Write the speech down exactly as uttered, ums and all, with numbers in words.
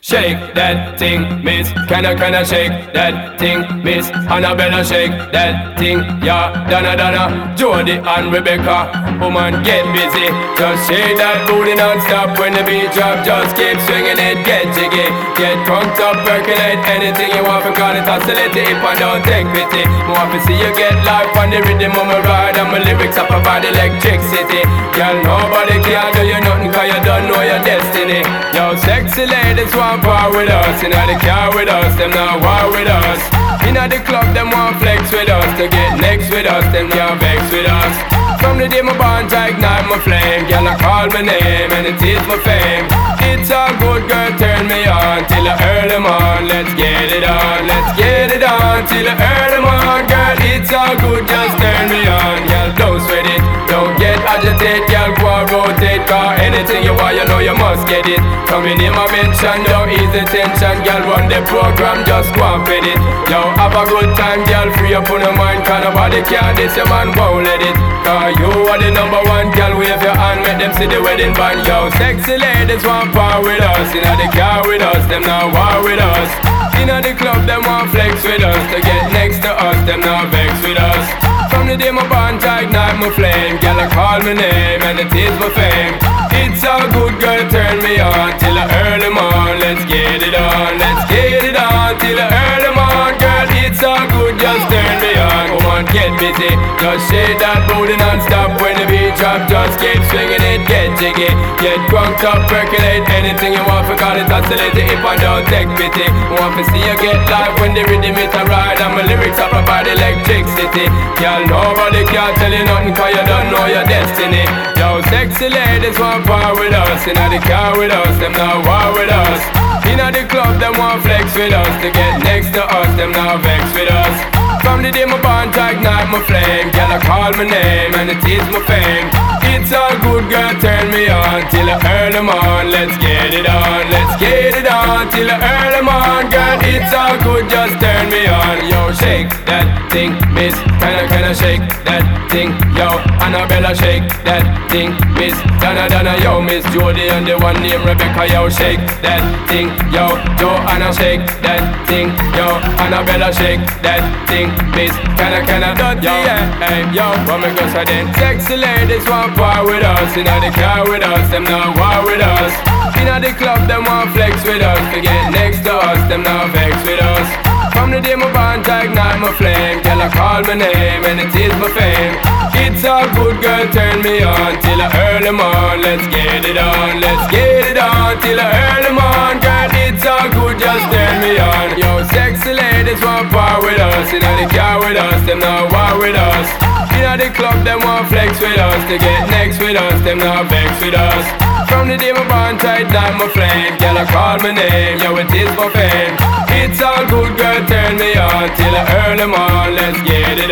Shake that thing, miss. Can I, can I shake that thing, miss? Annabella, shake that thing, yeah. Donna, Donna, Jody and Rebecca. Woman, get busy. Just shake that booty non-stop. When the beat drop, just keep swinging it. Get jiggy, get drunk up, percolate. Anything you want, because it oscillate the hip and don't take pity. More to see you get life on the rhythm of my ride. And my lyrics up about electricity. Girl, nobody can do you nothing, cause you don't know your destiny. Yo, sexy ladies want part with us. Inna the car with us, them not war with us. Inna the club, them want flex with us. To get next with us, them can't vex with us. From the day my bond, I ignite my flame. Girl, I call my name and it is my fame. It's all good, girl, turn me on till the early morn. Let's get it on, let's get it on till the early morn. Girl, it's all good, just turn me on. Girl, don't sweat it, don't get agitated. Girl, go and rotate, cause anything you want, you know you must get it. Coming in my mention, don't ease the tension. Girl, run the program, just go and fit it. Yo, have a good time, girl, free up on your mind. Cause nobody can this, your man won't let it. Cause you are the number one, girl, wave your hand, make them see the wedding band. Yo, sexy ladies want part with us. Inna the car with us, them not war with us. Inna the club, them want flex with us. To get next to us, them not vex with us. From the day my bond, I ignite my flame. Girl, I call my name and it is my fame. It's all good, girl, turn me on till the early morn. Let's get it on, let's get it on till the early morn. Girl, it's all good, just turn me on. Come on, get busy, just shake that booty non-stop. When the beat drop, just keep swinging it, get jiggy. Get drunk up, percolate. Anything you want, forgot it, oscillate it. If I don't take pity, want to see you get live when the rhythm it a ride. And my lyrics up about electricity. Girl, nobody can tell you nothing, cause you don't know your destiny. Yo, sexy ladies want part with us. Inna the car with us, them not war with us. Inna the club, them want flex with us. To get next to us, them not vex with us. From the day my bond, I ignite my flame. Girl, I call my name and it is my fame. It's all good, girl, turn me on till the early morn. Let's get it on, let's get it on till the early morn. Girl, it's all good, just turn me on. Yo, shake that thing, miss. Kinda, kinda shake that thing. Yo, Annabella, shake that thing, miss. Donna, Donna, yo, Miss Jody and the one named Rebecca. Yo, shake that thing. Yo, Joanna, shake that thing. Yo, Annabella, shake that thing, miss. Kinda, kinda dirty, yeah. Hey, yo, what me go say then? Sexy ladies want part with us. Inna the car with us, them not war with us. Inna the club, them want flex with us. To get next to us, them not vex with us. From the day my bond, I ignite my flame. Girl, I call my name and it is my fame. It's all good, girl, turn me on till the early morn. Let's get it on, let's get it on till the early morn. Girl, it's all good, just turn me on. Yo, sexy ladies want part with us. Inna the car with us, them not war with us. Inna the club, them want flex with us. To get next with us, them not vex with us. From the day my bond, I ignite my flame. Girl, I call my name, yo, it is my fame. It's all good, girl, turn me on till the early morn. Let's get it